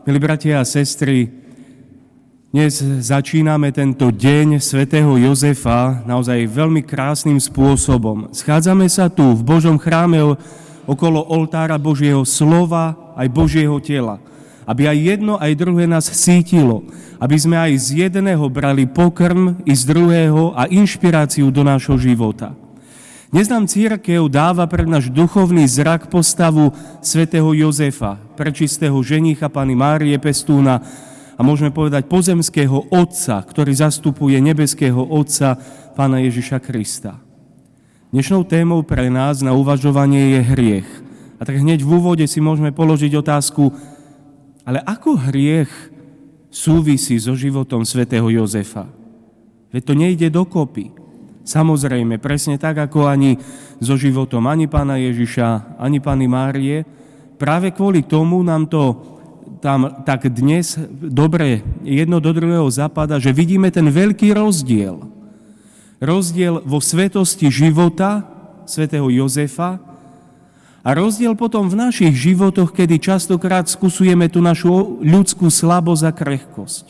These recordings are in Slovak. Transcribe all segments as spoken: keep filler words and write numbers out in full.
Milí bratia a sestry, dnes začíname tento deň svätého Jozefa naozaj veľmi krásnym spôsobom. Schádzame sa tu v Božom chráme okolo oltára Božieho slova aj Božieho tela, aby aj jedno, aj druhé nás sítilo, aby sme aj z jedného brali pokrm i z druhého a inšpiráciu do nášho života. Dnes nám cirkev dáva pred náš duchovný zrak postavu svätého Jozefa, prečistého ženicha Panny Márie Pestúna a môžeme povedať pozemského otca, ktorý zastupuje nebeského otca Pána Ježiša Krista. Dnešnou témou pre nás na uvažovanie je hriech. A tak hneď v úvode si môžeme položiť otázku, ale ako hriech súvisí so životom svätého Jozefa? Veď to nejde dokopy. Samozrejme, presne tak, ako ani so životom ani Pána Ježiša, ani Panny Márie. Práve kvôli tomu nám to tam tak dnes dobre jedno do druhého zapadá, že vidíme ten veľký rozdiel. Rozdiel vo svetosti života svätého Jozefa a rozdiel potom v našich životoch, kedy častokrát skúsujeme tú našu ľudskú slabosť a krehkosť.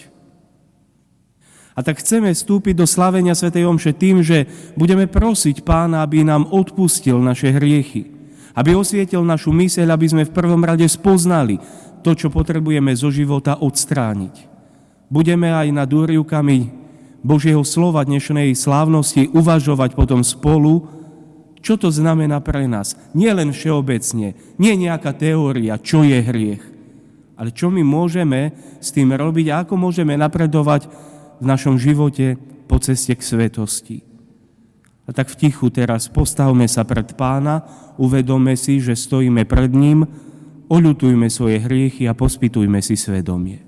A tak chceme vstúpiť do slávenia svätej omše tým, že budeme prosiť Pána, aby nám odpustil naše hriechy, aby osvietil našu myseľ, aby sme v prvom rade spoznali to, čo potrebujeme zo života odstrániť. Budeme aj nad úryvkami Božieho slova dnešnej slávnosti uvažovať potom spolu, čo to znamená pre nás. Nie len všeobecne, nie nejaká teória, čo je hriech, ale čo my môžeme s tým robiť a ako môžeme napredovať v našom živote po ceste k svetosti. A tak v tichu teraz postavme sa pred Pána, uvedomme si, že stojíme pred ním, oľutujme svoje hriechy a pospytujme si svedomie.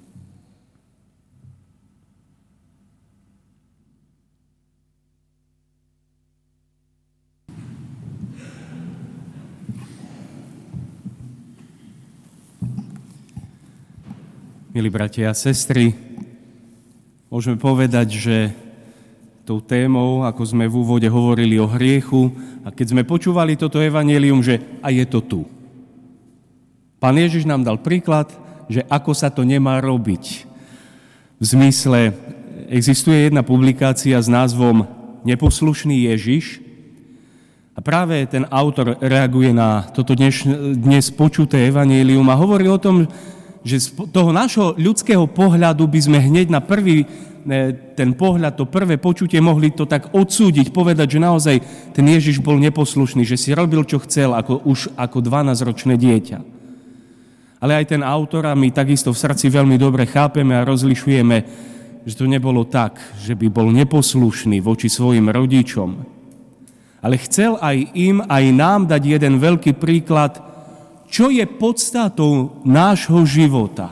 Milí bratia a sestry, môžeme povedať, že tou témou, ako sme v úvode hovorili o hriechu, a keď sme počúvali toto evanjelium, že a je to tu. Pán Ježiš nám dal príklad, že ako sa to nemá robiť. V zmysle, existuje jedna publikácia s názvom Neposlušný Ježiš a práve ten autor reaguje na toto dnes, dnes počuté evanjelium a hovorí o tom, že z toho nášho ľudského pohľadu by sme hneď na prvý ten pohľad, to prvé počutie mohli to tak odsúdiť, povedať, že naozaj ten Ježiš bol neposlušný, že si robil, čo chcel, ako, už ako dvanásťročné dieťa. Ale aj ten autor, a my takisto v srdci veľmi dobre chápeme a rozlišujeme, že to nebolo tak, že by bol neposlušný voči svojim rodičom. Ale chcel aj im, aj nám dať jeden veľký príklad, čo je podstatou nášho života.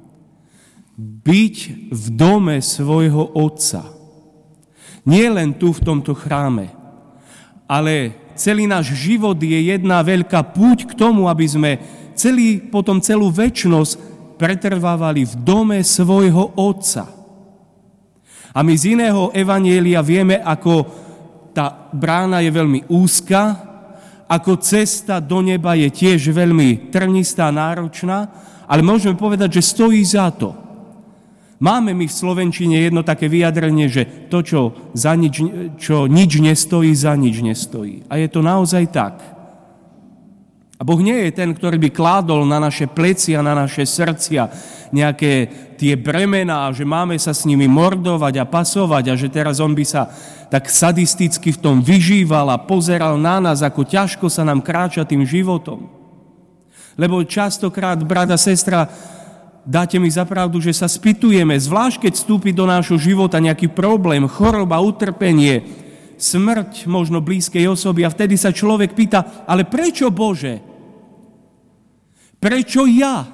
Byť v dome svojho Otca. Nie len tu v tomto chráme, ale celý náš život je jedna veľká púť k tomu, aby sme celý, potom celú večnosť pretrvávali v dome svojho Otca. A my z iného evanjelia vieme, ako tá brána je veľmi úzka, ako cesta do neba je tiež veľmi trnistá, náročná, ale môžeme povedať, že stojí za to. Máme my v slovenčine jedno také vyjadrenie, že to, čo, za nič, čo nič nestojí, za nič nestojí. A je to naozaj tak. A Boh nie je ten, ktorý by kládol na naše plecia, na naše srdcia nejaké tie bremená, že máme sa s nimi mordovať a pasovať a že teraz on by sa tak sadisticky v tom vyžíval a pozeral na nás, ako ťažko sa nám kráča tým životom. Lebo častokrát, brat a sestra, dáte mi za pravdu, že sa spýtujeme, zvlášť keď vstúpi do nášho života nejaký problém, choroba, utrpenie, smrť možno blízkej osoby a vtedy sa človek pýta, ale prečo Bože? Prečo ja?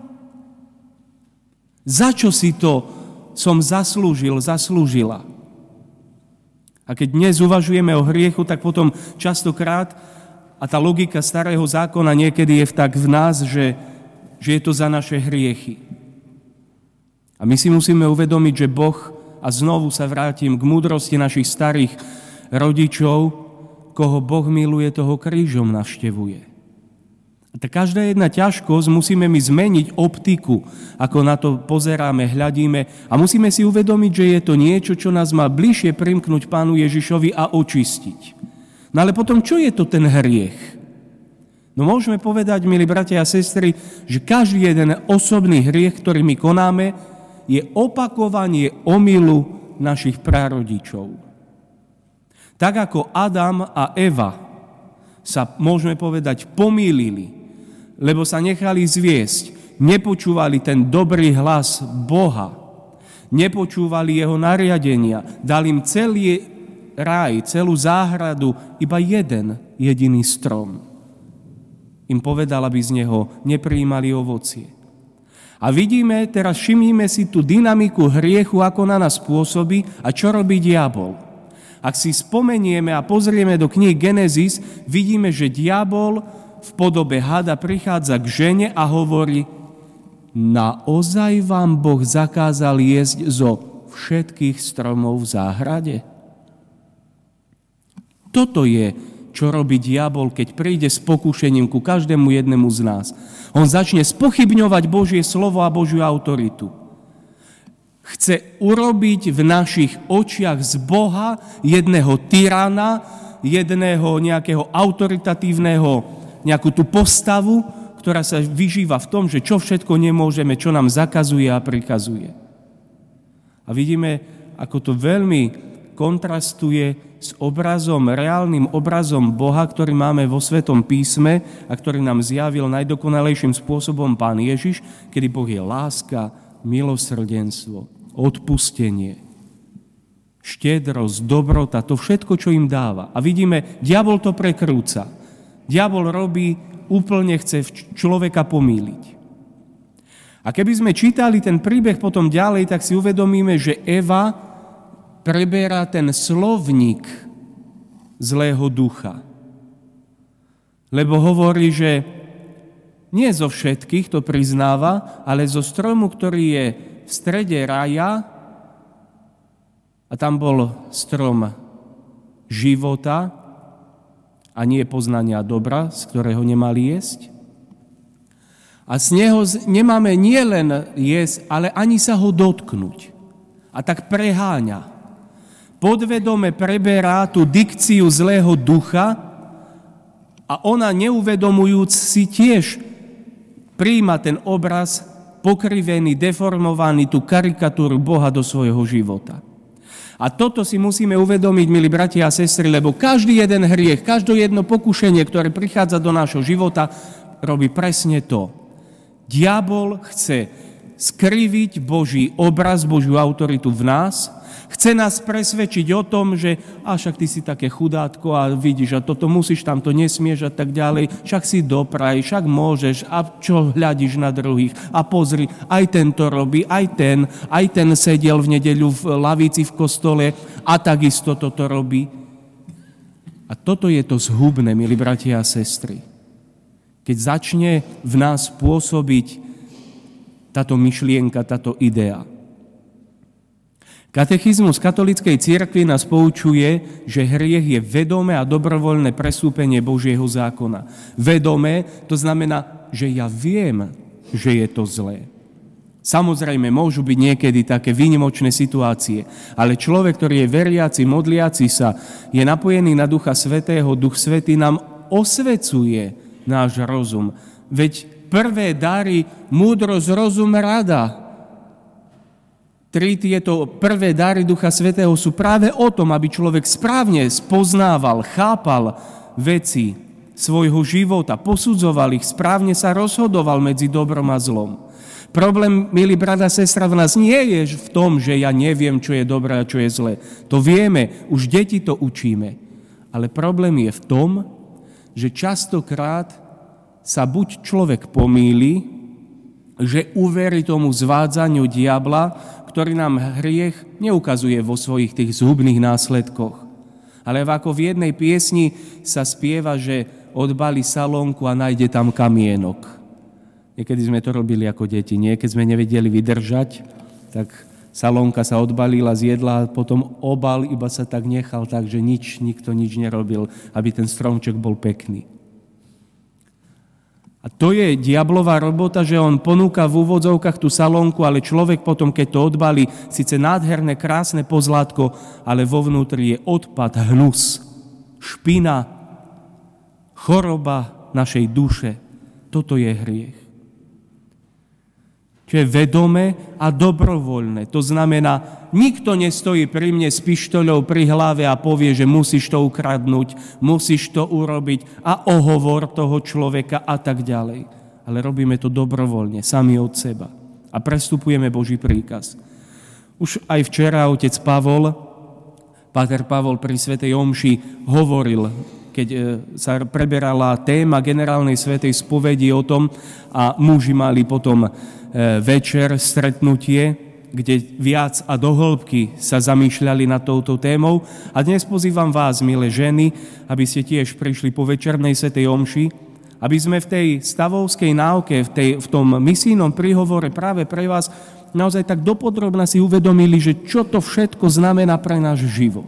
Za čo si to som zaslúžil, zaslúžila? A keď dnes uvažujeme o hriechu, tak potom častokrát, a tá logika starého zákona niekedy je tak v nás, že, že je to za naše hriechy. A my si musíme uvedomiť, že Boh, a znovu sa vrátim k múdrosti našich starých rodičov, koho Boh miluje, toho krížom navštevuje. A každá jedna ťažkosť musíme my zmeniť optiku, ako na to pozeráme, hľadíme a musíme si uvedomiť, že je to niečo, čo nás má bližšie primknúť Pánu Ježišovi a očistiť. No ale potom, čo je to ten hriech? No môžeme povedať, milí bratia a sestry, že každý jeden osobný hriech, ktorý my konáme, je opakovanie omylu našich prarodičov. Tak ako Adam a Eva sa, môžeme povedať, pomýlili, lebo sa nechali zviesť, nepočúvali ten dobrý hlas Boha, nepočúvali jeho nariadenia, dali im celý raj, celú záhradu, iba jeden jediný strom. Im povedal, aby z neho neprijímali ovocie. A vidíme, teraz všimnime si tú dynamiku hriechu, ako na nás pôsobí a čo robí diabol. Ak si spomenieme a pozrieme do knihy Genesis, vidíme, že diabol v podobe hada prichádza k žene a hovorí: naozaj vám Boh zakázal jesť zo všetkých stromov v záhrade? Toto je, čo robí diabol, keď príde s pokúšením ku každému jednému z nás. On začne spochybňovať Božie slovo a Božiu autoritu. Chce urobiť v našich očiach z Boha jedného tyrana, jedného nejakého autoritatívneho, nejakú tú postavu, ktorá sa vyžíva v tom, že čo všetko nemôžeme, čo nám zakazuje a prikazuje. A vidíme, ako to veľmi kontrastuje s obrazom, reálnym obrazom Boha, ktorý máme vo Svetom písme a ktorý nám zjavil najdokonalejším spôsobom Pán Ježiš, kedy Boh je láska, milosrdenstvo, odpustenie, štedrosť, dobrota, to všetko, čo im dáva. A vidíme, diabol to prekrúca. Diabol robí, úplne chce človeka pomýliť. A keby sme čítali ten príbeh potom ďalej, tak si uvedomíme, že Eva preberá ten slovník zlého ducha. Lebo hovorí, že nie zo všetkých to priznáva, ale zo stromu, ktorý je v strede raja, a tam bol strom života a nie poznania dobra, z ktorého nemali jesť. A z neho nemáme nielen jesť, ale ani sa ho dotknúť. A tak preháňa. Podvedome preberá tú dikciu zlého ducha a ona, neuvedomujúc si, tiež prijíma ten obraz pokrivený, deformovaný, tú karikatúru Boha do svojho života. A toto si musíme uvedomiť, milí bratia a sestry, lebo každý jeden hriech, každé jedno pokušenie, ktoré prichádza do nášho života, robí presne to. Diabol chce skriviť Boží obraz, Božiu autoritu v nás, chce nás presvedčiť o tom, že a však ty si také chudátko a vidíš, a toto musíš, tamto nesmieš a tak ďalej, však si dopraj, však môžeš a čo hľadíš na druhých a pozri, aj ten to robí, aj ten, aj ten sedel v nedeľu v lavici v kostole a takisto toto robí. A toto je to zhubné, milí bratia a sestry. Keď začne v nás pôsobiť táto myšlienka, táto idea. Katechizmus katolíckej cirkvi nás poučuje, že hriech je vedomé a dobrovoľné prestúpenie Božieho zákona. Vedomé, to znamená, že ja viem, že je to zlé. Samozrejme, môžu byť niekedy také výnimočné situácie, ale človek, ktorý je veriaci, modliaci sa, je napojený na Ducha Svätého, Duch Svätý nám osvecuje náš rozum. Veď prvé dary, múdrosť, rozum, rada. Tri tieto prvé dary Ducha Svätého sú práve o tom, aby človek správne spoznával, chápal veci svojho života, posudzoval ich, správne sa rozhodoval medzi dobrom a zlom. Problém, milí brat a sestra, v nás nie je v tom, že ja neviem, čo je dobré a čo je zlé. To vieme, už deti to učíme. Ale problém je v tom, že častokrát sa buď človek pomýli, že uverí tomu zvádzaniu diabla, ktorý nám hriech neukazuje vo svojich tých zhubných následkoch. Ale ako v jednej piesni sa spieva, že odbalí salónku a nájde tam kamienok. Niekedy sme to robili ako deti, nie? Keď sme nevedeli vydržať, tak salónka sa odbalila, zjedla a potom obal iba sa tak nechal, takže nič, nikto nič nerobil, aby ten stromček bol pekný. A to je diablová robota, že on ponúka v úvodzovkách tú salónku, ale človek potom, keď to odbalí, síce nádherné, krásne pozlátko, ale vo vnútri je odpad, hnus, špina, choroba našej duše. Toto je hriech. Čo je vedomé a dobrovoľné. To znamená, nikto nestojí pri mne s pištoľou pri hlave a povie, že musíš to ukradnúť, musíš to urobiť a ohovor toho človeka a tak ďalej. Ale robíme to dobrovoľne, sami od seba. A prestupujeme Boží príkaz. Už aj včera otec Pavol, páter Pavol pri svätej omši hovoril, keď sa preberala téma generálnej svätej spovedi o tom a muži mali potom večer stretnutie, kde viac a do hĺbky sa zamýšľali nad touto témou. A dnes pozývam vás, milé ženy, aby ste tiež prišli po večernej svätej omši, aby sme v tej stavovskej náuke, v, tej, v tom misijnom príhovore práve pre vás naozaj tak dopodrobna si uvedomili, že čo to všetko znamená pre náš život.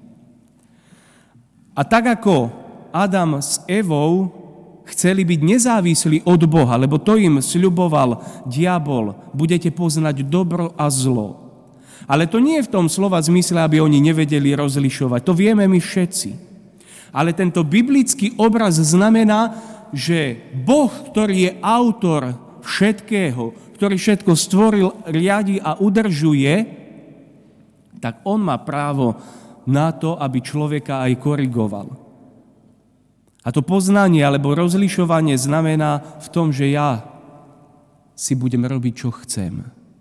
A tak ako Adam s Evou chceli byť nezávislí od Boha, lebo to im sľuboval diabol, budete poznať dobro a zlo. Ale to nie je v tom slova zmysle, aby oni nevedeli rozlišovať. To vieme my všetci. Ale tento biblický obraz znamená, že Boh, ktorý je autor všetkého, ktorý všetko stvoril, riadi a udržuje, tak on má právo na to, aby človeka aj korigoval. A to poznanie alebo rozlišovanie znamená v tom, že ja si budem robiť, čo chcem.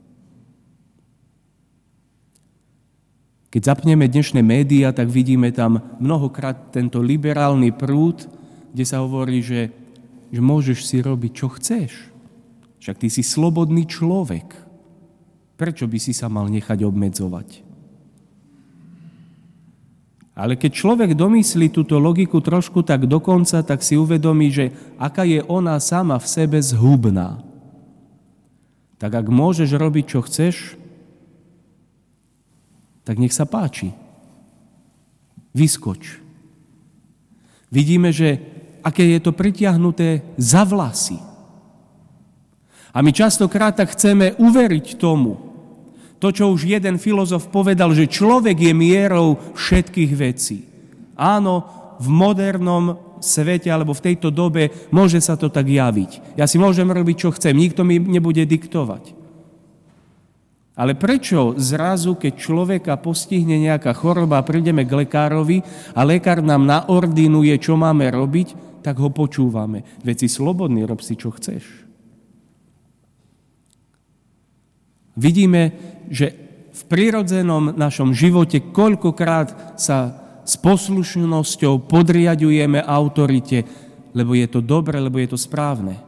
Keď zapneme dnešné médiá, tak vidíme tam mnohokrát tento liberálny prúd, kde sa hovorí, že, že môžeš si robiť, čo chceš. Však ty si slobodný človek. Prečo by si sa mal nechať obmedzovať? Ale keď človek domyslí túto logiku trošku tak dokonca, tak si uvedomí, že aká je ona sama v sebe zhubná. Tak ak môžeš robiť, čo chceš, tak nech sa páči. Vyskoč. Vidíme, že aké je to pritiahnuté za vlasy. A my častokrát tak chceme uveriť tomu, to, čo už jeden filozof povedal, že človek je mierou všetkých vecí. Áno, v modernom svete alebo v tejto dobe môže sa to tak javiť. Ja si môžem robiť, čo chcem, nikto mi nebude diktovať. Ale prečo zrazu, keď človeka postihne nejaká choroba, prídeme k lekárovi a lekár nám naordinuje, čo máme robiť, tak ho počúvame. Veď si slobodný, rob si, čo chceš. Vidíme, že v prirodzenom našom živote koľkokrát sa s poslušnosťou podriaďujeme autorite, lebo je to dobre, lebo je to správne.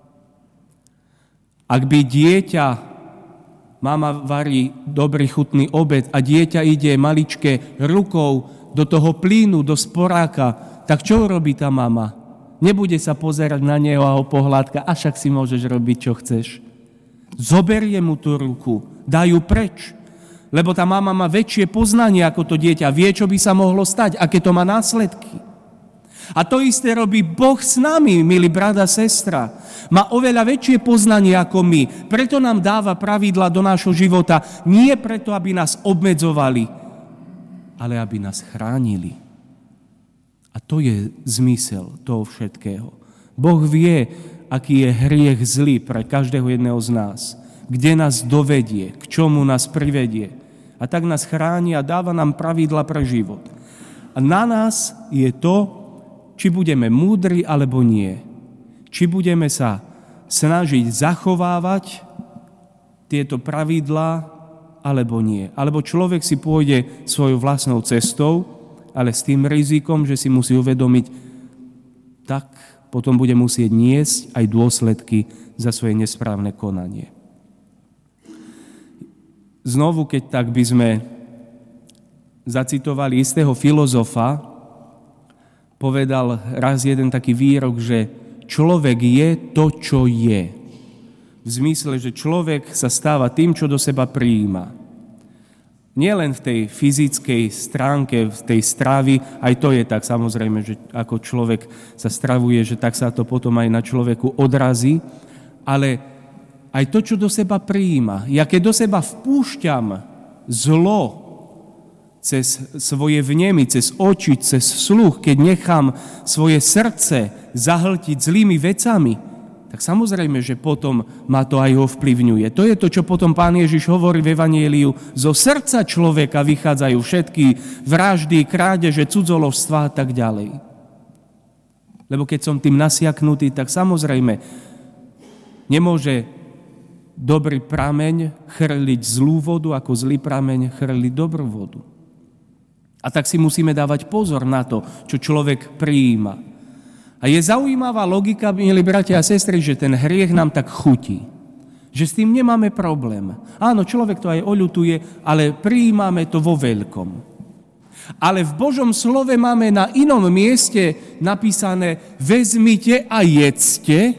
Ak by dieťa, mama varí dobrý chutný obed a dieťa ide maličké rukou do toho plínu, do sporáka, tak čo robí tá mama? Nebude sa pozerať na neho a ho pohľadka, a však si môžeš robiť, čo chceš. Zoberie mu tú ruku, dá ju preč, lebo tá mama má väčšie poznanie ako to dieťa, vie, čo by sa mohlo stať, aké to má následky. A to isté robí Boh s nami, milý brat a sestra. Má oveľa väčšie poznanie ako my, preto nám dáva pravidla do nášho života, nie preto, aby nás obmedzovali, ale aby nás chránili. A to je zmysel toho všetkého. Boh vie, aký je hriech zlý pre každého jedného z nás, kde nás dovedie, k čomu nás privedie. A tak nás chráni a dáva nám pravidla pre život. A na nás je to, či budeme múdri alebo nie. Či budeme sa snažiť zachovávať tieto pravidlá alebo nie. Alebo človek si pôjde svojou vlastnou cestou, ale s tým rizikom, že si musí uvedomiť, tak potom bude musieť niesť aj dôsledky za svoje nesprávne konanie. Znovu, keď tak by sme zacitovali istého filozofa, povedal raz jeden taký výrok, že človek je to, čo je. V zmysle, že človek sa stáva tým, čo do seba prijíma. Nielen v tej fyzickej stránke, v tej stravy, aj to je tak samozrejme, že ako človek sa stravuje, že tak sa to potom aj na človeku odrazí, ale aj to, čo do seba prijíma. Ja keď do seba vpúšťam zlo cez svoje vnemy, cez oči, cez sluch, keď nechám svoje srdce zahltiť zlými vecami, tak samozrejme, že potom ma to aj ovplyvňuje. To je to, čo potom Pán Ježiš hovorí v Evanjeliu. Zo srdca človeka vychádzajú všetky vraždy, krádeže, cudzoložstvá a tak ďalej. Lebo keď som tým nasiaknutý, tak samozrejme nemôže dobrý prameň chrliť zlú vodu, ako zlý prameň chrliť dobrú vodu. A tak si musíme dávať pozor na to, čo človek prijíma. A je zaujímavá logika, milí bratia a sestry, že ten hriech nám tak chutí. Že s tým nemáme problém. Áno, človek to aj oľutuje, ale prijímame to vo veľkom. Ale v Božom slove máme na inom mieste napísané vezmite a jedzte.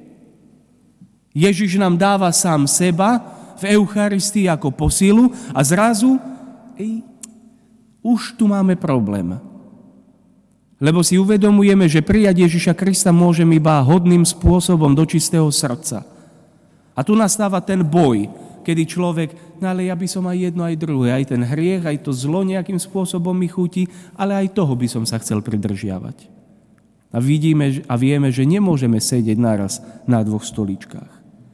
Ježiš nám dáva sám seba v Eucharistii ako posilu a zrazu ej, už tu máme problém. Lebo si uvedomujeme, že prijať Ježiša Krista môžem iba hodným spôsobom do čistého srdca. A tu nastáva ten boj, kedy človek, no ale ja by som aj jedno, aj druhé, aj ten hriech, aj to zlo nejakým spôsobom mi chutí, ale aj toho by som sa chcel pridržiavať. A vidíme a vieme, že nemôžeme sedieť naraz na dvoch stoličkách.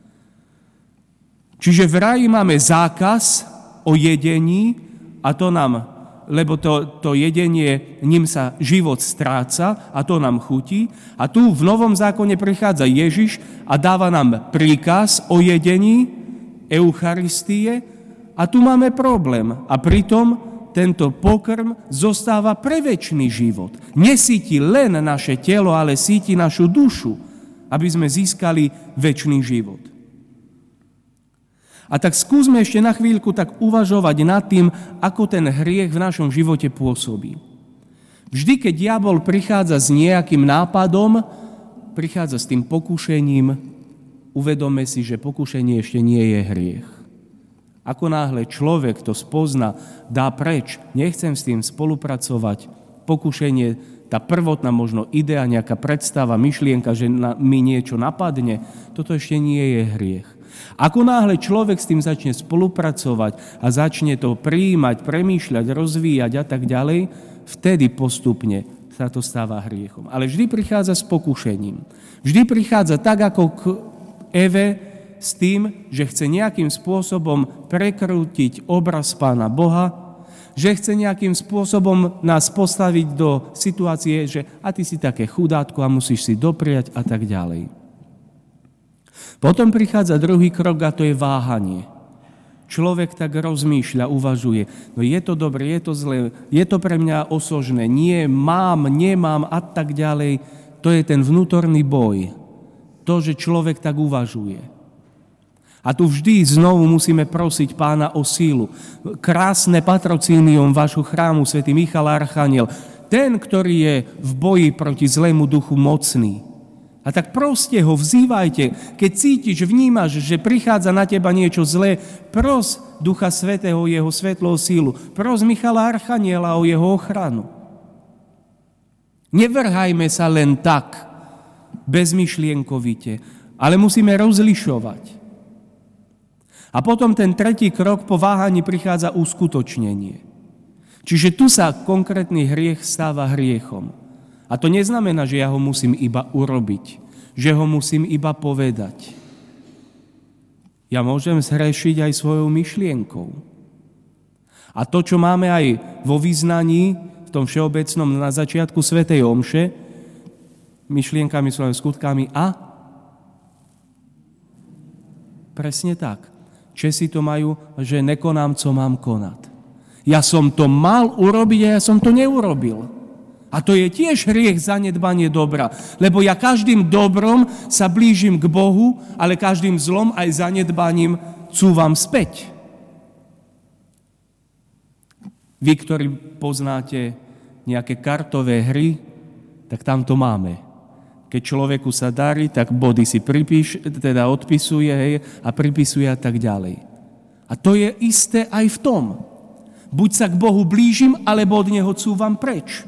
Čiže v ráji máme zákaz o jedení a to nám lebo to, to jedenie, ním sa život stráca a to nám chutí. A tu v Novom zákone prichádza Ježiš a dáva nám príkaz o jedení Eucharistie a tu máme problém. A pritom tento pokrm zostáva pre večný život. Nesíti len naše telo, ale síti našu dušu, aby sme získali večný život. A tak skúsme ešte na chvíľku tak uvažovať nad tým, ako ten hriech v našom živote pôsobí. Vždy, keď diabol prichádza s nejakým nápadom, prichádza s tým pokušením, uvedome si, že pokušenie ešte nie je hriech. Ako náhle človek to spozna, dá preč, nechcem s tým spolupracovať, pokušenie, tá prvotná možno idea, nejaká predstava, myšlienka, že na, mi niečo napadne, toto ešte nie je hriech. Ako náhle človek s tým začne spolupracovať a začne to prijímať, premýšľať, rozvíjať a tak ďalej, vtedy postupne sa to stáva hriechom. Ale vždy prichádza s pokušením. Vždy prichádza tak, ako k Eve s tým, že chce nejakým spôsobom prekrútiť obraz Pána Boha, že chce nejakým spôsobom nás postaviť do situácie, že a ty si také chudátko a musíš si dopriať a tak ďalej. Potom prichádza druhý krok a to je váhanie. Človek tak rozmýšľa, uvažuje, no je to dobre, je to zlé, je to pre mňa osožné, nie, mám, nemám a tak ďalej. To je ten vnútorný boj. To, že človek tak uvažuje. A tu vždy znovu musíme prosiť Pána o sílu. Krásne patrocínium vášho chrámu, svätý Michal Archaniel, ten, ktorý je v boji proti zlému duchu mocný. A tak proste ho vzývajte, keď cítiš, vnímaš, že prichádza na teba niečo zlé, pros Ducha Svätého, jeho svetlou sílu, pros Michala Archaniela o jeho ochranu. Nevrhajme sa len tak, bezmyšlienkovite, ale musíme rozlišovať. A potom ten tretí krok po váhaní prichádza uskutočnenie. Čiže tu sa konkrétny hriech stáva hriechom. A to neznamená, že ja ho musím iba urobiť, že ho musím iba povedať. Ja môžem zhrešiť aj svojou myšlienkou. A to, čo máme aj vo vyznaní, v tom všeobecnom na začiatku svätej omše, myšlienkami, svojimi skutkami a presne tak. Česi to majú, že nekonám, co mám konať. Ja som to mal urobiť a ja som to neurobil. A to je tiež hriech, zanedbanie dobra. Lebo ja každým dobrom sa blížim k Bohu, ale každým zlom aj zanedbaním cúvam späť. Vy, ktorí poznáte nejaké kartové hry, tak tam to máme. Keď človeku sa darí, tak body si pripíš, teda odpisuje hej, a pripisuje a tak ďalej. A to je isté aj v tom. Buď sa k Bohu blížim, alebo od Neho cúvam preč.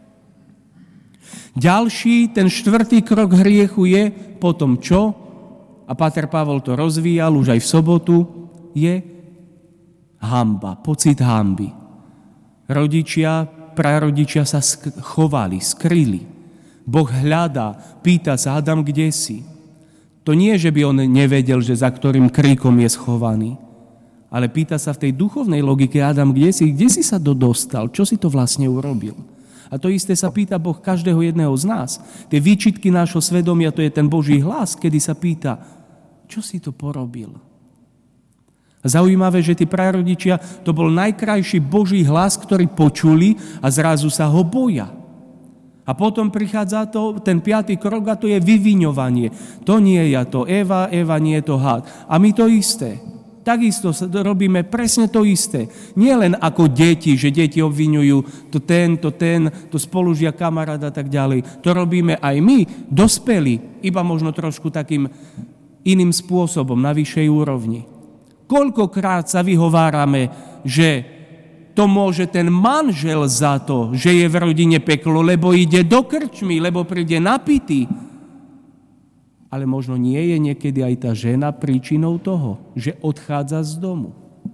Ďalší, ten štvrtý krok hriechu je potom čo? A páter Pavol to rozvíjal už aj v sobotu, je hanba, pocit hanby. Rodičia, prarodičia sa chovali, skryli. Boh hľadá, pýta sa, Adam, kde si? To nie, že by on nevedel, že za ktorým kríkom je schovaný, ale pýta sa v tej duchovnej logike, Adam, kde si? Kde si sa dostal? Čo si to vlastne urobil? A to isté sa pýta Boh každého jedného z nás. Tie výčitky nášho svedomia, to je ten Boží hlas, kedy sa pýta, čo si to porobil? A zaujímavé, že tí prarodičia, to bol najkrajší Boží hlas, ktorý počuli a zrazu sa ho boja. A potom prichádza to, ten piatý krok a to je vyviňovanie. To nie je to Eva, Eva nie je to had. A my to isté. Takisto robíme presne to isté. Nie len ako deti, že deti obviňujú to ten, to ten, to spolužia kamarát a tak ďalej. To robíme aj my, dospelí, iba možno trošku takým iným spôsobom, na vyššej úrovni. Koľkokrát sa vyhovárame, že to môže ten manžel za to, že je v rodine peklo, lebo ide do krčmy, lebo príde napitý. Ale možno nie je niekedy aj tá žena príčinou toho, že odchádza z domu.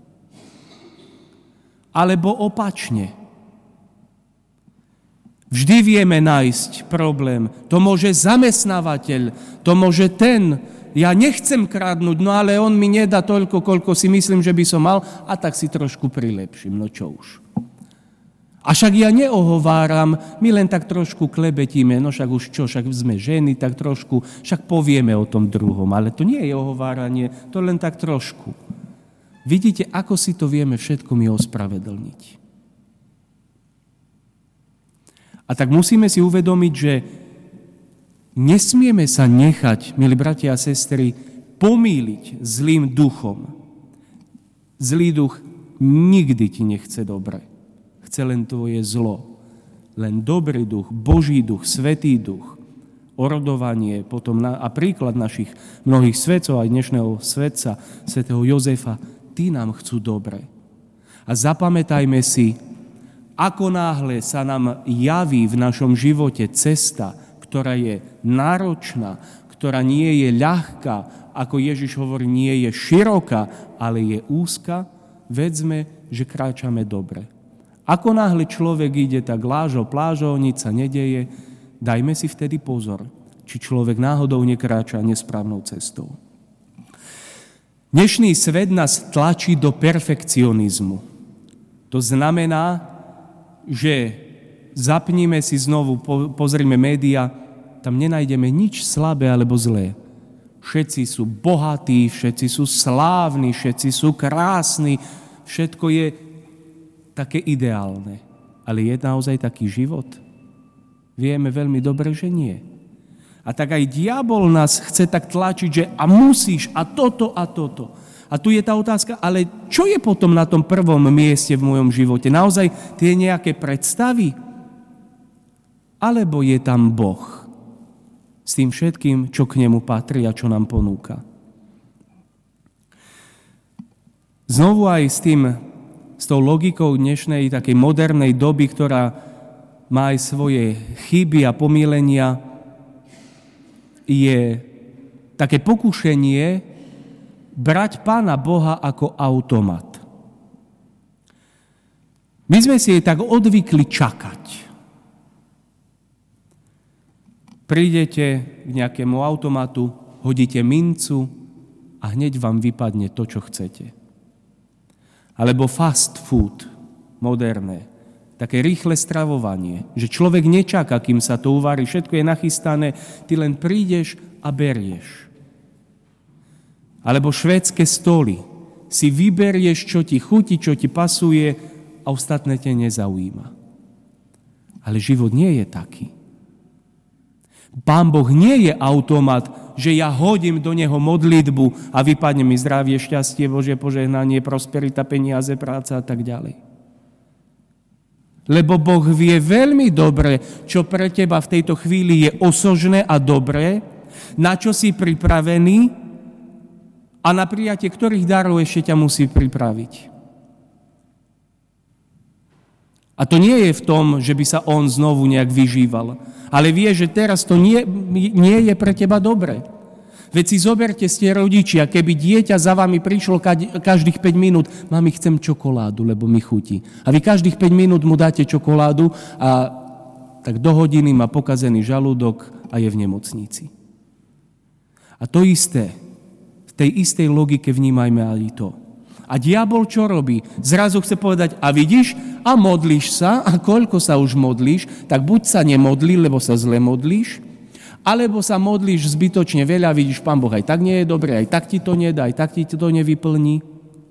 Alebo opačne. Vždy vieme nájsť problém. To môže zamestnávateľ, to môže ten. Ja nechcem kradnúť, no ale on mi nedá toľko, koľko si myslím, že by som mal, a tak si trošku prilepším. No čo už. A však ja neohováram, my len tak trošku klebetíme, no však už čo, však sme ženy, tak trošku, však povieme o tom druhom, ale to nie je ohováranie, to len tak trošku. Vidíte, ako si to vieme všetko my ospravedlniť. A tak musíme si uvedomiť, že nesmieme sa nechať, milí bratia a sestry, pomýliť zlým duchom. Zlý duch nikdy ti nechce dobre. Chce len tvoje zlo. Len dobrý duch, Boží duch, Svätý duch, orodovanie potom na, a príklad našich mnohých svetcov, aj dnešného svetca, svätého Jozefa, tí nám chcú dobre. A zapamätajme si, ako náhle sa nám javí v našom živote cesta, ktorá je náročná, ktorá nie je ľahká, ako Ježiš hovorí, nie je široká, ale je úzka, vedzme, že kráčame dobre. Ako náhle človek ide tak lážo, plážo, nič sa nedeje, dajme si vtedy pozor, či človek náhodou nekráča nesprávnou cestou. Dnešný svet nás tlačí do perfekcionizmu. To znamená, že zapníme si znovu, pozrime médiá, tam nenájdeme nič slabé alebo zlé. Všetci sú bohatí, všetci sú slávni, všetci sú krásni, všetko je také ideálne. Ale je naozaj taký život? Vieme veľmi dobre, že nie. A tak aj diabol nás chce tak tlačiť, že a musíš, a toto, a toto. A tu je tá otázka, ale čo je potom na tom prvom mieste v mojom živote? Naozaj tie nejaké predstavy? Alebo je tam Boh s tým všetkým, čo k nemu patrí a čo nám ponúka? Znovu aj s tým s tou logikou dnešnej takej modernej doby, ktorá má aj svoje chyby a pomýlenia, je také pokušenie brať Pána Boha ako automat. My sme si jej tak odvykli čakať. Prídete k nejakému automatu, hodíte mincu a hneď vám vypadne to, čo chcete. Alebo fast food, moderné, také rýchle stravovanie, že človek nečaká, kým sa to uvarí, všetko je nachystané, ty len prídeš a berieš. Alebo švédske stoly, si vyberieš, čo ti chutí, čo ti pasuje a ostatné te nezaujíma. Ale život nie je taký. Pán Boh nie je automat, že ja hodím do neho modlitbu a vypadne mi zdravie, šťastie, Božie požehnanie, prosperita, peniaze, práca a tak ďalej. Lebo Boh vie veľmi dobre, čo pre teba v tejto chvíli je osožné a dobré, na čo si pripravený a na prijatie ktorých darov ešte ťa musí pripraviť. A to nie je v tom, že by sa on znovu nejak vyžíval, ale vie, že teraz to nie, nie je pre teba dobre. Veď si zoberte, ste rodičia, keby dieťa za vami prišlo každých päť minút, mami, chcem čokoládu, lebo mi chutí. A vy každých päť minút mu dáte čokoládu a tak do hodiny má pokazený žalúdok a je v nemocnici. A to isté, v tej istej logike vnímajme aj to. A diabol čo robí? Zrazu chce povedať, a vidíš, a modlíš sa, a koľko sa už modlíš, tak buď sa nemodlí, lebo sa zle modlíš, alebo sa modlíš zbytočne veľa, vidíš, Pán Boh aj tak nie je dobré, aj tak ti to nedá, aj tak ti to nevyplní.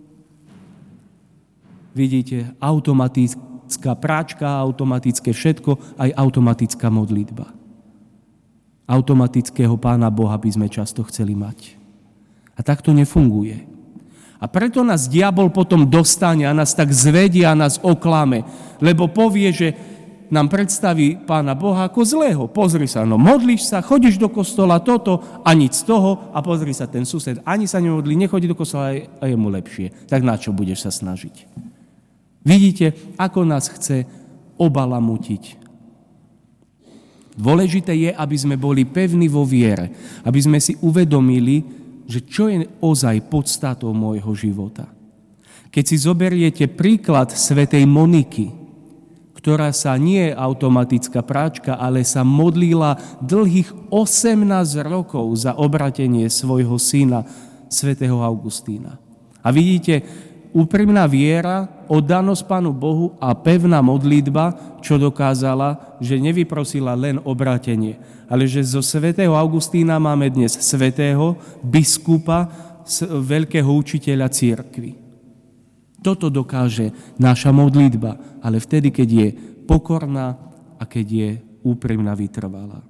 Vidíte, automatická práčka, automatické všetko, aj automatická modlitba. Automatického Pána Boha by sme často chceli mať. A tak to nefunguje. A preto nás diabol potom dostane a nás tak zvedie a nás oklame, lebo povie, že nám predstaví Pána Boha ako zlého. Pozri sa, no modlíš sa, chodíš do kostola, toto a nič z toho a pozri sa, ten sused ani sa nemodlí, nechodí do kostola a je mu lepšie. Tak na čo budeš sa snažiť? Vidíte, ako nás chce obalamutiť. Dôležité je, aby sme boli pevní vo viere, aby sme si uvedomili, že čo je ozaj podstatou môjho života. Keď si zoberiete príklad svätej Moniky, ktorá sa nie je automatická práčka, ale sa modlila dlhých osemnásť rokov za obratenie svojho syna, svätého Augustína. A vidíte, úprimná viera, oddanosť Pánu Bohu a pevná modlitba, čo dokázala, že nevyprosila len obratenie, ale že zo svätého Augustína máme dnes svätého biskupa, veľkého učiteľa cirkvi. Toto dokáže naša modlitba, ale vtedy, keď je pokorná a keď je úprimná, vytrvalá.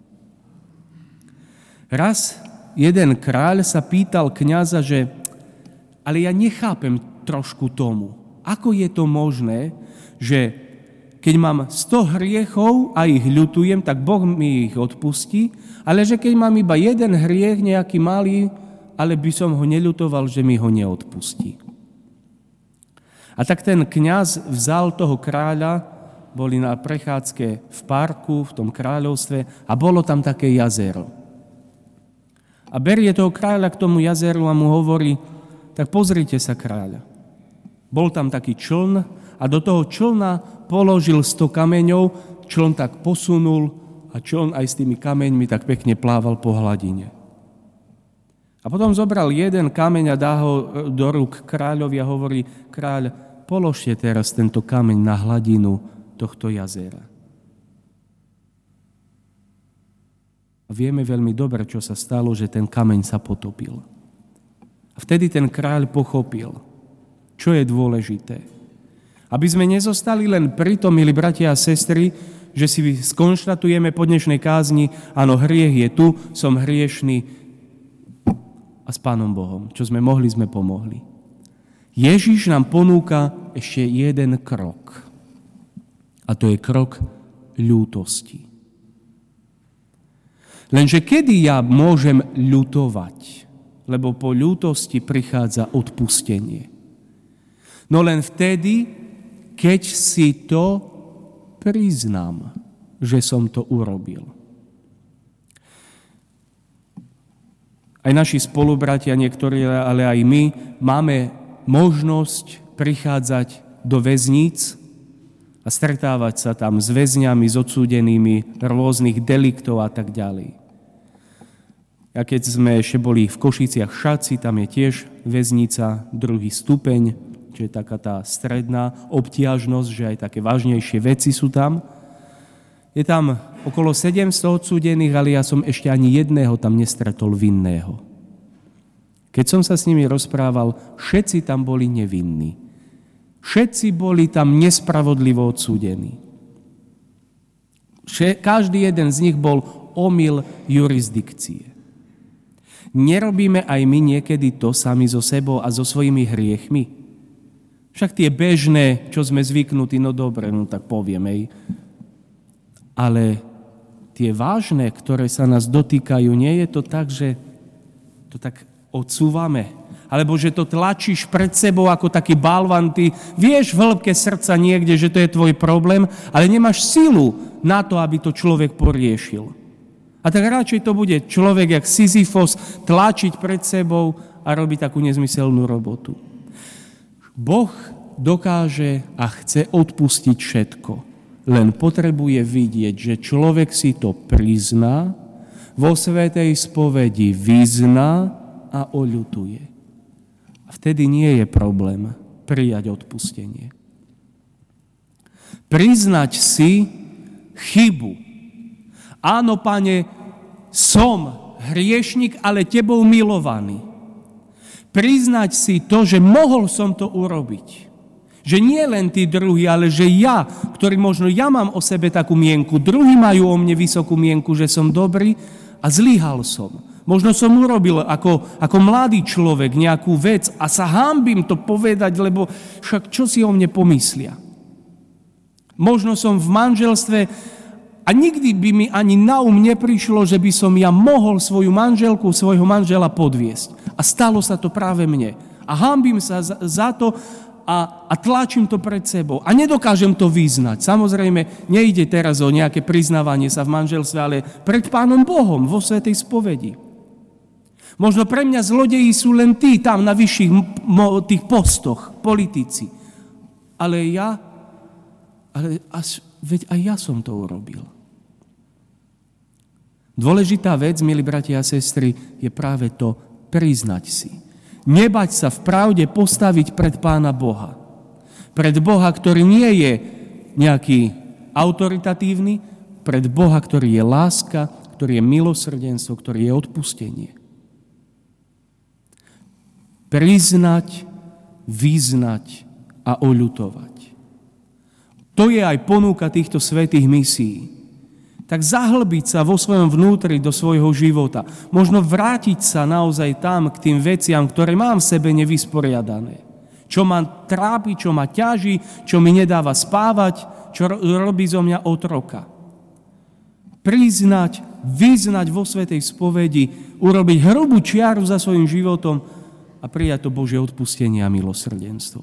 Raz jeden kráľ sa pýtal kňaza, že ale ja nechápem trošku tomu, ako je to možné, že keď mám sto hriechov a ich ľutujem, tak Boh mi ich odpustí, ale že keď mám iba jeden hriech, nejaký malý, ale by som ho neľutoval, že mi ho neodpustí. A tak ten kňaz vzal toho kráľa, boli na prechádzke v parku, v tom kráľovstve a bolo tam také jazero. A berie toho kráľa k tomu jazeru a mu hovorí, tak pozrite sa, kráľa. Bol tam taký čln a do toho člna položil sto kameňov, čln tak posunul a čln aj s tými kameňmi tak pekne plával po hladine. A potom zobral jeden kameň a dá ho do rúk kráľovi a hovorí, kráľ, položte teraz tento kameň na hladinu tohto jazera. A vieme veľmi dobre, čo sa stalo, že ten kameň sa potopil. A vtedy ten kráľ pochopil, čo je dôležité. Aby sme nezostali len pri tom, milí bratia a sestry, že si skonštatujeme po dnešnej kázni, áno, hriech je tu, som hriešný a s Pánom Bohom. Čo sme mohli, sme pomohli. Ježiš nám ponúka ešte jeden krok. A to je krok ľútosti. Lenže kedy ja môžem ľutovať? Lebo po ľútosti prichádza odpustenie. No len vtedy, keď si to priznám, že som to urobil. Aj naši spolubratia, niektorí, ale aj my, máme možnosť prichádzať do väzníc a stretávať sa tam s väzňami, s odsúdenými rôznych deliktov a tak ďalej. A keď sme ešte boli v Košiciach Šaci, tam je tiež väznica, druhý stupeň, čo je taká tá stredná obtiažnosť, že aj také vážnejšie veci sú tam. Je tam okolo sedemsto odsúdených, ale ja som ešte ani jedného tam nestretol vinného. Keď som sa s nimi rozprával, všetci tam boli nevinní. Všetci boli tam nespravodlivo odsúdení. Každý jeden z nich bol omyl jurisdikcie. Nerobíme aj my niekedy to sami so sebou a so svojimi hriechmi? Však tie bežné, čo sme zvyknutí, no dobre, no tak povieme. Ale tie vážne, ktoré sa nás dotýkajú, nie je to tak, že to tak odsúvame alebo že to tlačíš pred sebou ako taký balvan, ty vieš v hĺbke srdca niekde, že to je tvoj problém, ale nemáš silu na to, aby to človek poriešil. A tak radšej to bude človek jak Sisyfos tlačiť pred sebou a robiť takú nezmyselnú robotu. Boh dokáže a chce odpustiť všetko. Len potrebuje vidieť, že človek si to prizná, vo svätej spovedi vyzná a oľutuje. A vtedy nie je problém prijať odpustenie. Priznať si chybu. Áno, Pane, som hriešnik, ale tebou milovaný. Priznať si to, že mohol som to urobiť. Že nie len tí druhí, ale že ja, ktorý možno ja mám o sebe takú mienku, druhí majú o mne vysokú mienku, že som dobrý a zlyhal som. Možno som urobil ako, ako mladý človek nejakú vec a sa hanbím to povedať, lebo však čo si o mne pomyslia. Možno som v manželstve a nikdy by mi ani na um neprišlo, že by som ja mohol svoju manželku, svojho manžela podviesť. A stalo sa to práve mne. A hanbím sa za, za to a, a tlačím to pred sebou. A nedokážem to vyznať. Samozrejme, nejde teraz o nejaké priznávanie sa v manželstve, ale pred Pánom Bohom vo svätej spovedi. Možno pre mňa zlodeji sú len tí tam na vyšších mo, tých postoch, politici. Ale ja, ale až, veď aj ja som to urobil. Dôležitá vec, milí bratia a sestry, je práve to priznať si. Nebať sa v pravde postaviť pred Pána Boha. Pred Boha, ktorý nie je nejaký autoritatívny, pred Boha, ktorý je láska, ktorý je milosrdenstvo, ktorý je odpustenie. Priznať, vyznať a oľutovať. To je aj ponuka týchto svätých misií. Tak zahlbiť sa vo svojom vnútri do svojho života. Možno vrátiť sa naozaj tam k tým veciam, ktoré mám v sebe nevysporiadané. Čo ma trápi, čo ma ťaží, čo mi nedáva spávať, čo robí zo mňa otroka. Priznať, vyznať vo svätej spovedi, urobiť hrubú čiaru za svojím životom a prijať to Božie odpustenie a milosrdenstvo.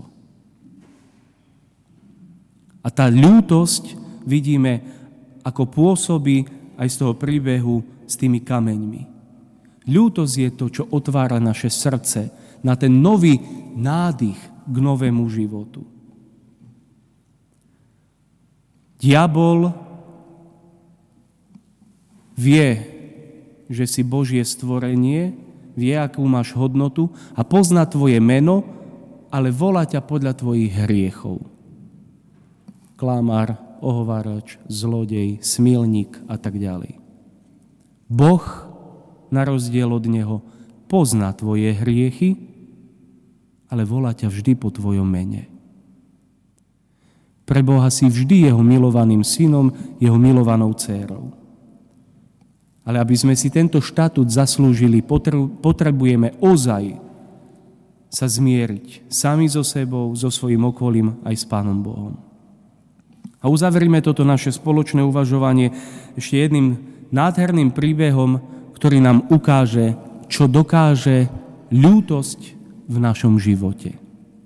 A tá ľútosť vidíme, ako pôsobí aj z toho príbehu s tými kameňmi. Ľútosť je to, čo otvára naše srdce na ten nový nádych k novému životu. Diabol vie, že si Božie stvorenie, vie, akú máš hodnotu a pozná tvoje meno, ale volá ťa podľa tvojich hriechov. Klamár, ohovárač, zlodej, smilník a tak ďalej. Boh, na rozdiel od neho, pozná tvoje hriechy, ale volá ťa vždy po tvojom mene. Pre Boha si vždy jeho milovaným synom, jeho milovanou dcérou. Ale aby sme si tento štatút zaslúžili, potrebujeme ozaj sa zmieriť sami so sebou, so svojím okolím aj s Pánom Bohom. A uzavrime toto naše spoločné uvažovanie ešte jedným nádherným príbehom, ktorý nám ukáže, čo dokáže ľútosť v našom živote.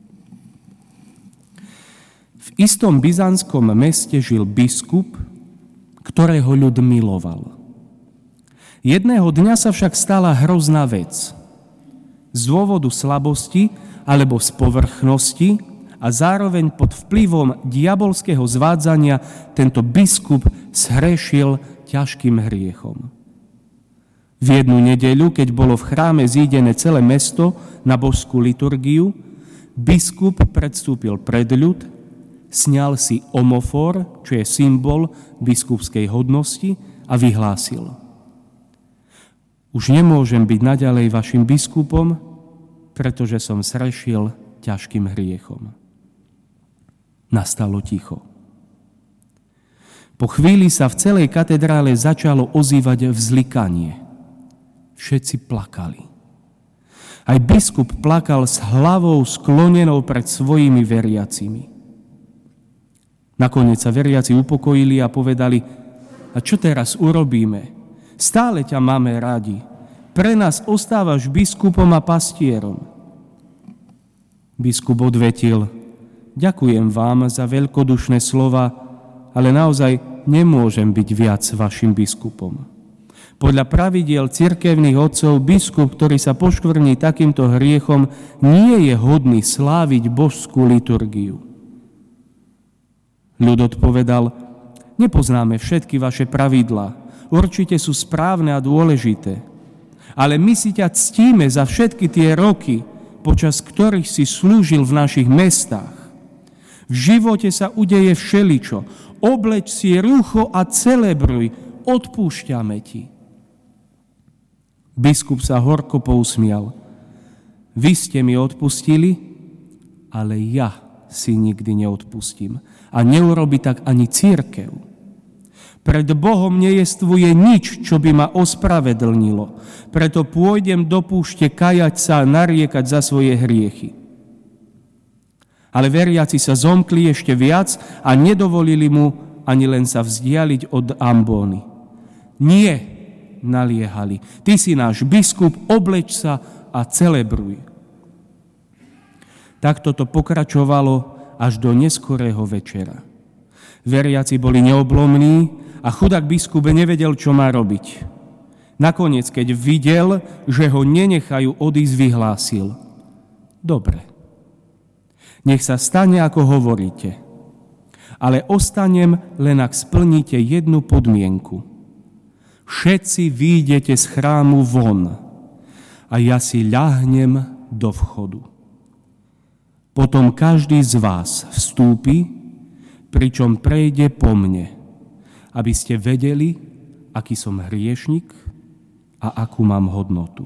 V istom byzantskom meste žil biskup, ktorého ľud miloval. Jedného dňa sa však stala hrozná vec. Z dôvodu slabosti alebo z povrchnosti a zároveň pod vplyvom diabolského zvádzania tento biskup zhrešil ťažkým hriechom. V jednu nedeľu, keď bolo v chráme zídené celé mesto na božskú liturgiu, biskup predstúpil pred ľud, sňal si omofor, čo je symbol biskupskej hodnosti, a vyhlásil: Už nemôžem byť naďalej vašim biskupom, pretože som zhrešil ťažkým hriechom. Nastalo ticho. Po chvíli sa v celej katedrále začalo ozývať vzlikanie. Všetci plakali. Aj biskup plakal s hlavou sklonenou pred svojimi veriacimi. Nakoniec sa veriaci upokojili a povedali: A čo teraz urobíme? Stále ťa máme radi. Pre nás ostávaš biskupom a pastierom. Biskup odvetil: ďakujem vám za veľkodušné slova, ale naozaj nemôžem byť viac vašim biskupom. Podľa pravidiel cirkevných otcov biskup, ktorý sa poškvrní takýmto hriechom, nie je hodný sláviť božskú liturgiu. Ľud odpovedal: nepoznáme všetky vaše pravidlá, určite sú správne a dôležité, ale my si ťa ctíme za všetky tie roky, počas ktorých si slúžil v našich mestách. V živote sa udeje všeličo. Obleč si rúcho a celebruj, odpúšťame ti. Biskup sa horko pousmial. Vy ste mi odpustili, ale ja si nikdy neodpustím. A neurobi tak ani cirkev. Pred Bohom nejestvuje nič, čo by ma ospravedlnilo. Preto pôjdem do púšte kajať sa a nariekať za svoje hriechy. Ale veriaci sa zomkli ešte viac a nedovolili mu ani len sa vzdialiť od ambóny. Nie, naliehali, ty si náš biskup, obleč sa a celebruj. Takto to pokračovalo až do neskorého večera. Veriaci boli neoblomní a chudák biskup nevedel, čo má robiť. Nakoniec, keď videl, že ho nenechajú odísť, vyhlásil: dobre, nech sa stane, ako hovoríte, ale ostanem, len ak splníte jednu podmienku. Všetci výjdete z chrámu von a ja si ľahnem do vchodu. Potom každý z vás vstúpi, pričom prejde po mne, aby ste vedeli, aký som hriešnik a akú mám hodnotu.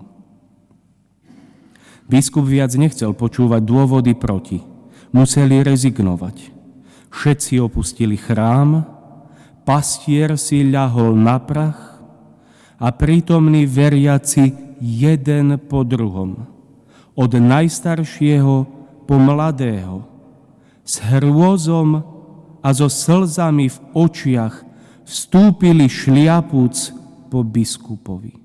Biskup viac nechcel počúvať dôvody proti. Museli rezignovať. Všetci opustili chrám, pastier si ľahol na prach a prítomní veriaci jeden po druhom, od najstaršieho po mladého, s hrôzom a so slzami v očiach vstúpili šliapúc po biskupovi.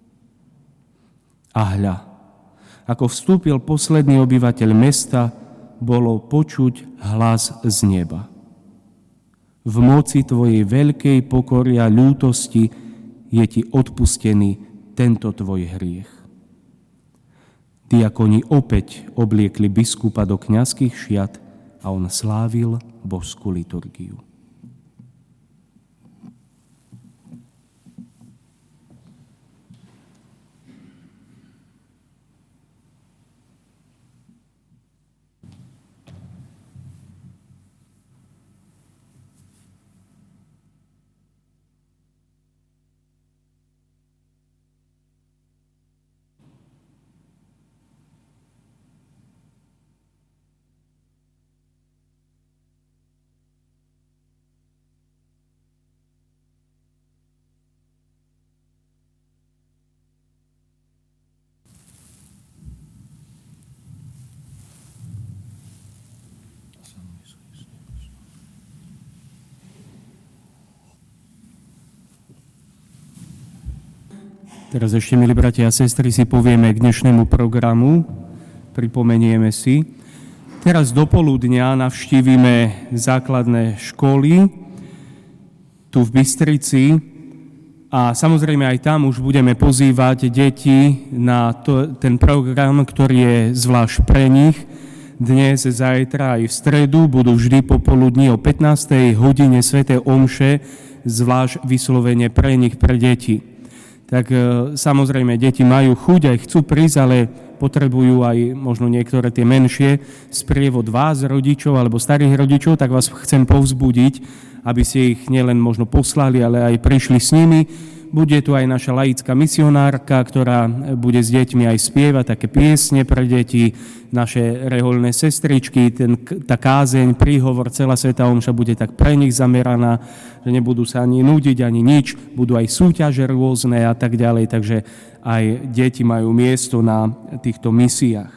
A hľa, ako vstúpil posledný obyvateľ mesta, bolo počuť hlas z neba. V moci tvojej veľkej pokory a ľútosti je ti odpustený tento tvoj hriech. Diakoni opäť obliekli biskupa do kňazských šiat a on slávil božskú liturgiu. Teraz ešte, milí bratia a sestry, si povieme k dnešnému programu, pripomenieme si. Teraz do poludnia navštívime základné školy tu v Bystrici a samozrejme aj tam už budeme pozývať deti na to, ten program, ktorý je zvlášť pre nich. Dnes, zajtra aj v stredu budú vždy popoludní o pätnástej hodine sväté omše, zvlášť vyslovene pre nich, pre deti. Tak e, samozrejme, deti majú chuť, aj chcú prísť, ale potrebujú aj možno niektoré tie menšie sprievod vás, rodičov alebo starých rodičov, tak vás chcem povzbudiť, aby ste ich nielen možno poslali, ale aj prišli s nimi. Bude tu aj naša laická misionárka, ktorá bude s deťmi aj spievať také piesne pre deti, naše rehoľné sestričky, ten, tá kázeň, príhovor, celá svätá omša bude tak pre nich zameraná, že nebudú sa ani núdiť, ani nič, budú aj súťaže rôzne a tak ďalej, takže aj deti majú miesto na týchto misiách.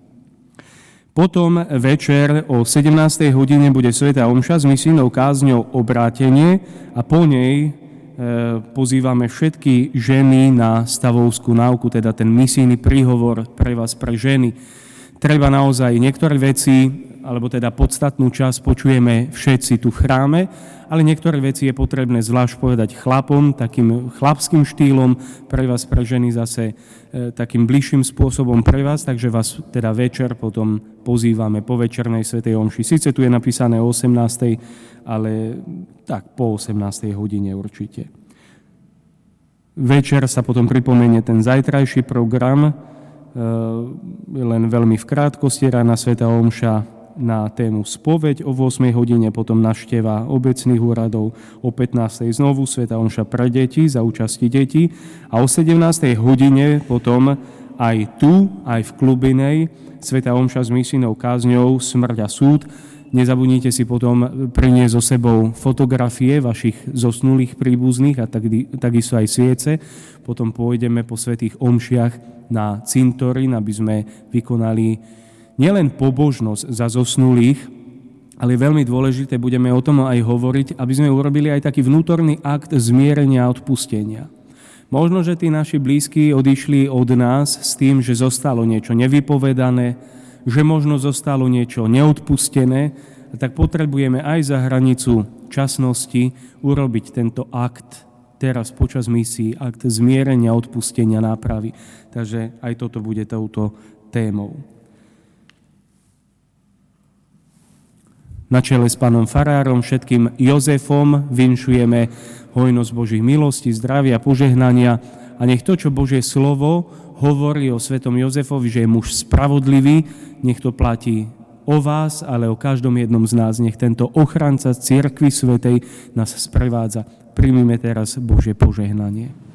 Potom večer o sedemnástej hodine bude svätá omša s misijnou kázňou Obrátenie a po nej pozývame všetky ženy na stavovskú náuku, teda ten misijný príhovor pre vás, pre ženy. treba naozaj niektoré veci, alebo teda podstatnú časť počujeme všetci tu v chráme, ale niektoré veci je potrebné zvlášť povedať chlapom, takým chlapským štýlom, pre vás, pre ženy zase e, takým bližším spôsobom pre vás, takže vás teda večer potom pozývame po večernej svätej omši. Sice tu je napísané o osemnástej, ale tak po osemnástej hodine určite. Večer sa potom pripomenie ten zajtrajší program, e, len veľmi v krátkosti, rána svätá omša na tému spoveď o ôsmej hodine, potom návšteva obecných úradov, o pätnástej znovu svätá omša pre deti za účasti detí a o sedemnástej hodine potom aj tu, aj v Klubinej, svätá omša s misijnou kázňou Smrť a súd. Nezabudnite si potom priniesť so sebou fotografie vašich zosnulých príbuzných a tak, takisto aj sviece. Potom pôjdeme po svätých omšiach na cintorín, aby sme vykonali nielen pobožnosť za zosnulých, ale veľmi dôležité, budeme o tom aj hovoriť, aby sme urobili aj taký vnútorný akt zmierenia a odpustenia. Možno, že tí naši blízki odišli od nás s tým, že zostalo niečo nevypovedané, že možno zostalo niečo neodpustené, a tak potrebujeme aj za hranicu časnosti urobiť tento akt teraz počas misií, akt zmierenia, odpustenia, nápravy. Takže aj toto bude touto témou. Na čele s pánom farárom, všetkým Jozefom vinšujeme hojnosť Božích milostí, zdravia, požehnania a nech to, čo Božie slovo hovorí o svetom Jozefovi, že je muž spravodlivý, nech to platí o vás, ale o každom jednom z nás. Nech tento ochranca cirkvi svätej nás sprevádza. Príjmime teraz Božie požehnanie.